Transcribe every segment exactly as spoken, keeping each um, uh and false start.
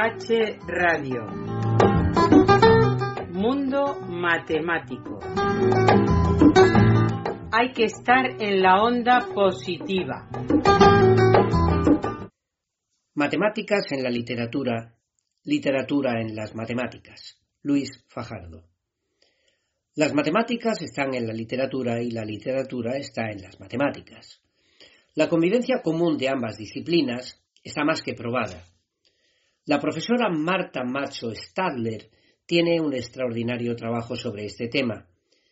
H Radio. Mundo matemático. Hay que estar en la onda positiva. Matemáticas en la literatura, literatura en las matemáticas. Luis Fajardo. Las matemáticas están en la literatura y la literatura está en las matemáticas. La convivencia común de ambas disciplinas está más que probada. La profesora Marta Macho Stadler tiene un extraordinario trabajo sobre este tema,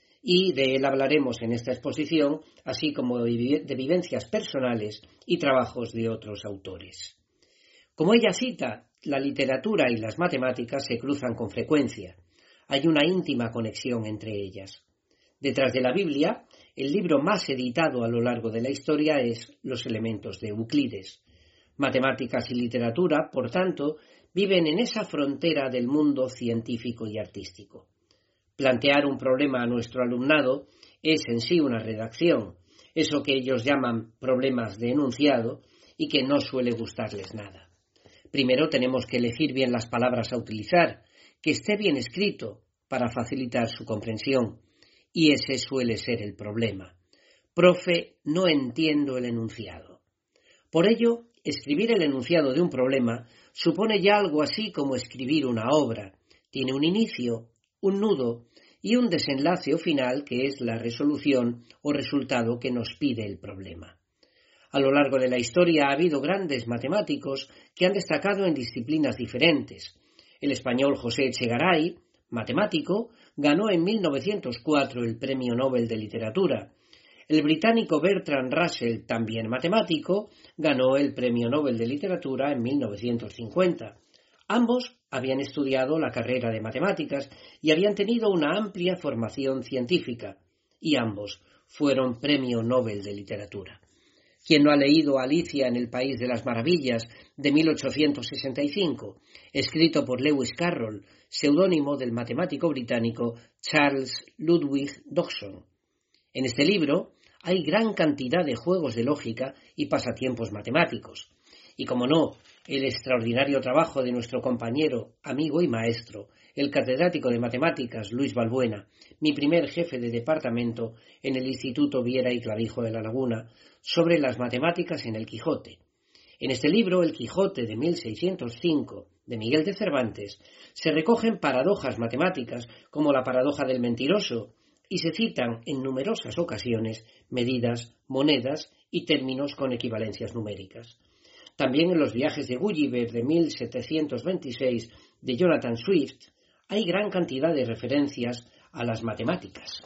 y de él hablaremos en esta exposición, así como de vivencias personales y trabajos de otros autores. Como ella cita, la literatura y las matemáticas se cruzan con frecuencia. Hay una íntima conexión entre ellas. Detrás de la Biblia, el libro más editado a lo largo de la historia es Los elementos de Euclides. Matemáticas y literatura, por tanto, viven en esa frontera del mundo científico y artístico. Plantear un problema a nuestro alumnado es en sí una redacción, eso que ellos llaman problemas de enunciado y que no suele gustarles nada. Primero tenemos que elegir bien las palabras a utilizar, que esté bien escrito para facilitar su comprensión, y ese suele ser el problema. Profe, no entiendo el enunciado. Por ello, escribir el enunciado de un problema supone ya algo así como escribir una obra. Tiene un inicio, un nudo y un desenlace o final que es la resolución o resultado que nos pide el problema. A lo largo de la historia ha habido grandes matemáticos que han destacado en disciplinas diferentes. El español José Echegaray, matemático, ganó en mil novecientos cuatro el Premio Nobel de Literatura. El británico Bertrand Russell, también matemático, ganó el Premio Nobel de Literatura en mil novecientos cincuenta. Ambos habían estudiado la carrera de matemáticas y habían tenido una amplia formación científica, y ambos fueron Premio Nobel de Literatura. ¿Quién no ha leído Alicia en el País de las Maravillas de mil ochocientos sesenta y cinco, escrito por Lewis Carroll, seudónimo del matemático británico Charles Ludwig Dodgson? En este libro hay gran cantidad de juegos de lógica y pasatiempos matemáticos. Y como no, el extraordinario trabajo de nuestro compañero, amigo y maestro, el catedrático de matemáticas Luis Balbuena, mi primer jefe de departamento en el Instituto Viera y Clavijo de la Laguna, sobre las matemáticas en el Quijote. En este libro, El Quijote de mil seiscientos cinco, de Miguel de Cervantes, se recogen paradojas matemáticas como la paradoja del mentiroso, y se citan en numerosas ocasiones medidas, monedas y términos con equivalencias numéricas. También en los viajes de Gulliver de mil setecientos veintiséis de Jonathan Swift hay gran cantidad de referencias a las matemáticas.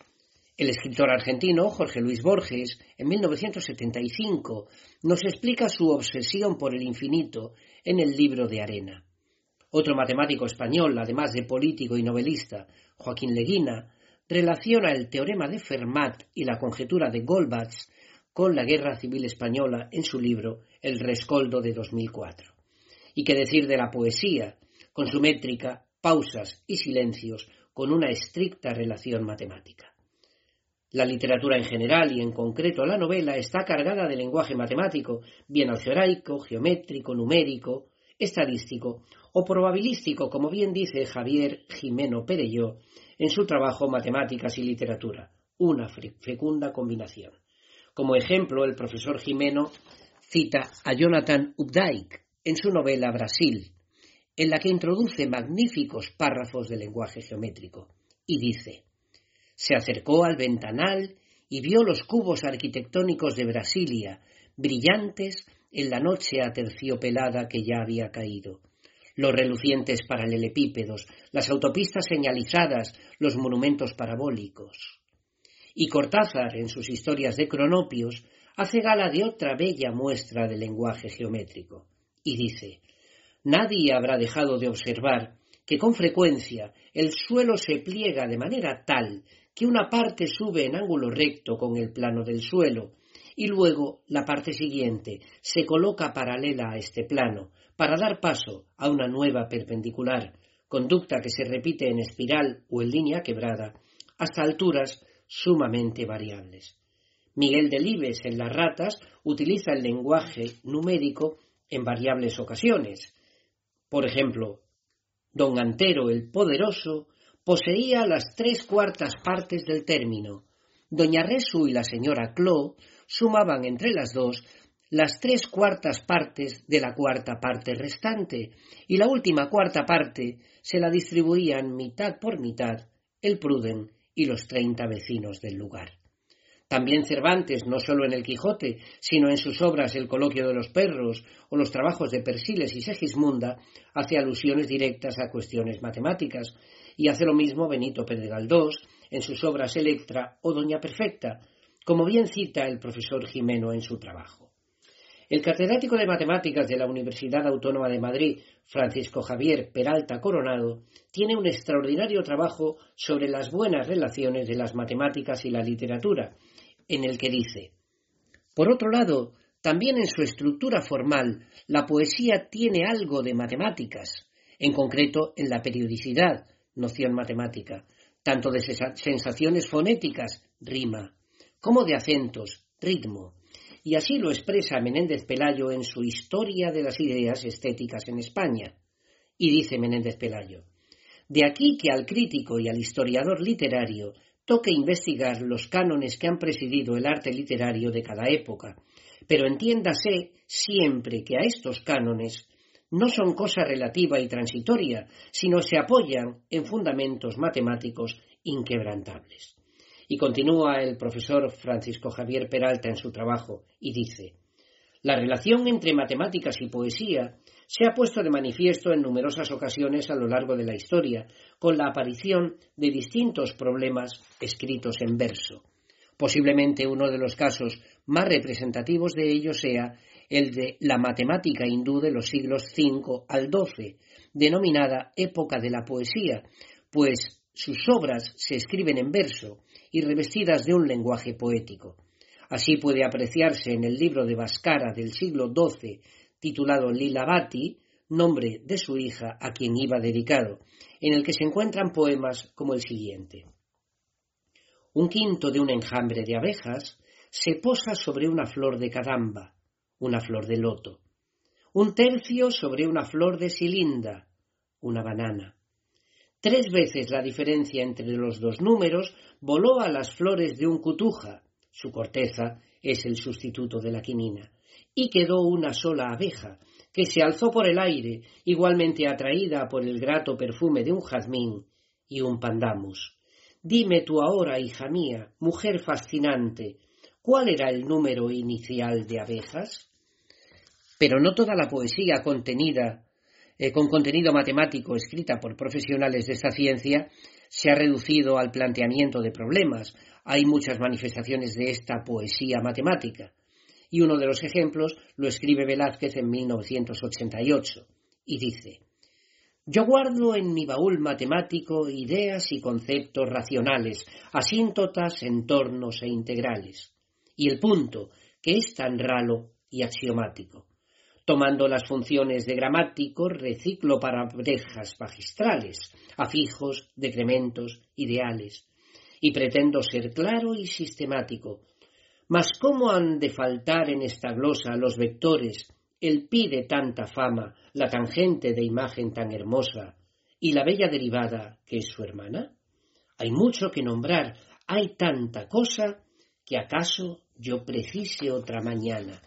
El escritor argentino Jorge Luis Borges, en mil novecientos setenta y cinco, nos explica su obsesión por el infinito en el Libro de Arena. Otro matemático español, además de político y novelista, Joaquín Leguina, relaciona el teorema de Fermat y la conjetura de Goldbach con la Guerra Civil Española en su libro El Rescoldo de dos mil cuatro. Y qué decir de la poesía, con su métrica, pausas y silencios, con una estricta relación matemática. La literatura en general y en concreto la novela está cargada de lenguaje matemático, bien algebraico, geométrico, numérico, estadístico o probabilístico, como bien dice Javier Jimeno Perelló en su trabajo Matemáticas y Literatura, una fecunda combinación. Como ejemplo, el profesor Jimeno cita a Jonathan Updike en su novela Brasil, en la que introduce magníficos párrafos de lenguaje geométrico, y dice: se acercó al ventanal y vio los cubos arquitectónicos de Brasilia, brillantes en la noche aterciopelada que ya había caído, los relucientes paralelepípedos, las autopistas señalizadas, los monumentos parabólicos. Y Cortázar, en sus historias de Cronopios, hace gala de otra bella muestra del lenguaje geométrico, y dice: nadie habrá dejado de observar que con frecuencia el suelo se pliega de manera tal que una parte sube en ángulo recto con el plano del suelo y luego la parte siguiente se coloca paralela a este plano para dar paso a una nueva perpendicular, conducta que se repite en espiral o en línea quebrada hasta alturas sumamente variables. Miguel Delibes en Las ratas utiliza el lenguaje numérico en variables ocasiones. Por ejemplo, don Antero el Poderoso poseía las tres cuartas partes del término. Doña Resu y la señora Cló sumaban entre las dos las tres cuartas partes de la cuarta parte restante, y la última cuarta parte se la distribuían mitad por mitad el Pruden y los treinta vecinos del lugar. También Cervantes, no solo en el Quijote, sino en sus obras El coloquio de los perros o los trabajos de Persiles y Segismunda, hace alusiones directas a cuestiones matemáticas, y hace lo mismo Benito Pérez Galdós en sus obras Electra o Doña Perfecta, como bien cita el profesor Gimeno en su trabajo. El catedrático de Matemáticas de la Universidad Autónoma de Madrid, Francisco Javier Peralta Coronado, tiene un extraordinario trabajo sobre las buenas relaciones de las matemáticas y la literatura, en el que dice: por otro lado, también en su estructura formal, la poesía tiene algo de matemáticas, en concreto en la periodicidad, noción matemática, tanto de sensaciones fonéticas, rima, como de acentos, ritmo. Y así lo expresa Menéndez Pelayo en su Historia de las ideas estéticas en España. Y dice Menéndez Pelayo: de aquí que al crítico y al historiador literario toque investigar los cánones que han presidido el arte literario de cada época, pero entiéndase siempre que a estos cánones no son cosa relativa y transitoria, sino se apoyan en fundamentos matemáticos inquebrantables. Y continúa el profesor Francisco Javier Peralta en su trabajo y dice: la relación entre matemáticas y poesía se ha puesto de manifiesto en numerosas ocasiones a lo largo de la historia, con la aparición de distintos problemas escritos en verso. Posiblemente uno de los casos más representativos de ello sea el de la matemática hindú de los siglos cinco al doce, denominada época de la poesía, pues sus obras se escriben en verso y revestidas de un lenguaje poético. Así puede apreciarse en el libro de Bhaskara del siglo doce, titulado Lilavati, nombre de su hija a quien iba dedicado, en el que se encuentran poemas como el siguiente: un quinto de un enjambre de abejas se posa sobre una flor de cadamba, una flor de loto. Un tercio sobre una flor de silinda, una banana. Tres veces la diferencia entre los dos números voló a las flores de un cutuja, su corteza es el sustituto de la quinina, y quedó una sola abeja, que se alzó por el aire, igualmente atraída por el grato perfume de un jazmín y un pandamus. Dime tú ahora, hija mía, mujer fascinante, ¿cuál era el número inicial de abejas? Pero no toda la poesía contenida, eh, con contenido matemático escrita por profesionales de esta ciencia se ha reducido al planteamiento de problemas. Hay muchas manifestaciones de esta poesía matemática. Y uno de los ejemplos lo escribe Velázquez en mil novecientos ochenta y ocho, y dice: yo guardo en mi baúl matemático ideas y conceptos racionales, asíntotas, entornos e integrales, y el punto, que es tan ralo y axiomático. Tomando las funciones de gramático, reciclo parejas magistrales, afijos, decrementos, ideales, y pretendo ser claro y sistemático. Mas ¿cómo han de faltar en esta glosa los vectores, el pi de tanta fama, la tangente de imagen tan hermosa, y la bella derivada que es su hermana? Hay mucho que nombrar, hay tanta cosa, que acaso yo precise otra mañana.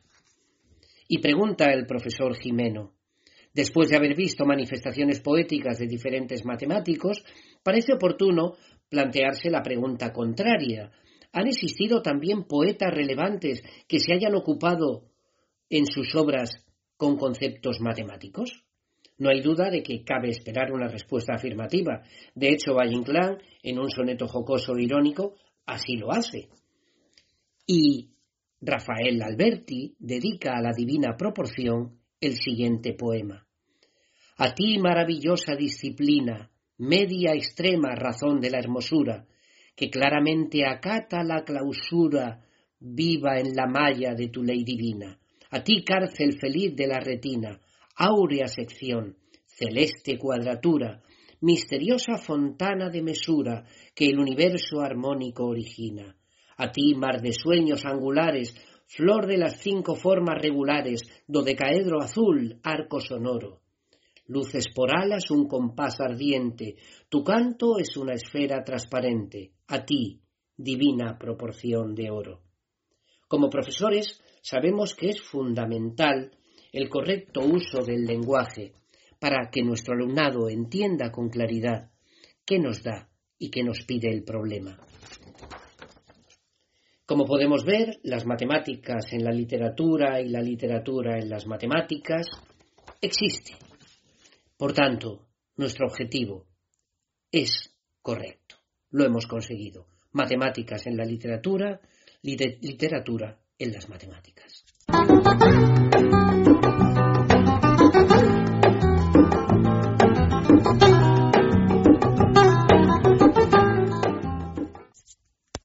Y pregunta el profesor Gimeno: después de haber visto manifestaciones poéticas de diferentes matemáticos, parece oportuno plantearse la pregunta contraria: ¿han existido también poetas relevantes que se hayan ocupado en sus obras con conceptos matemáticos? No hay duda de que cabe esperar una respuesta afirmativa. De hecho, Valle Inclán, en un soneto jocoso e irónico, así lo hace. Y Rafael Alberti dedica a la divina proporción el siguiente poema: a ti, maravillosa disciplina, media extrema razón de la hermosura, que claramente acata la clausura viva en la malla de tu ley divina. A ti, cárcel feliz de la retina, áurea sección, celeste cuadratura, misteriosa fontana de mesura que el universo armónico origina. A ti, mar de sueños angulares, flor de las cinco formas regulares, dodecaedro azul, arco sonoro. Luces por alas un compás ardiente, tu canto es una esfera transparente, a ti, divina proporción de oro. Como profesores sabemos que es fundamental el correcto uso del lenguaje para que nuestro alumnado entienda con claridad qué nos da y qué nos pide el problema. Como podemos ver, las matemáticas en la literatura y la literatura en las matemáticas existen. Por tanto, nuestro objetivo es correcto. Lo hemos conseguido. Matemáticas en la literatura, literatura en las matemáticas.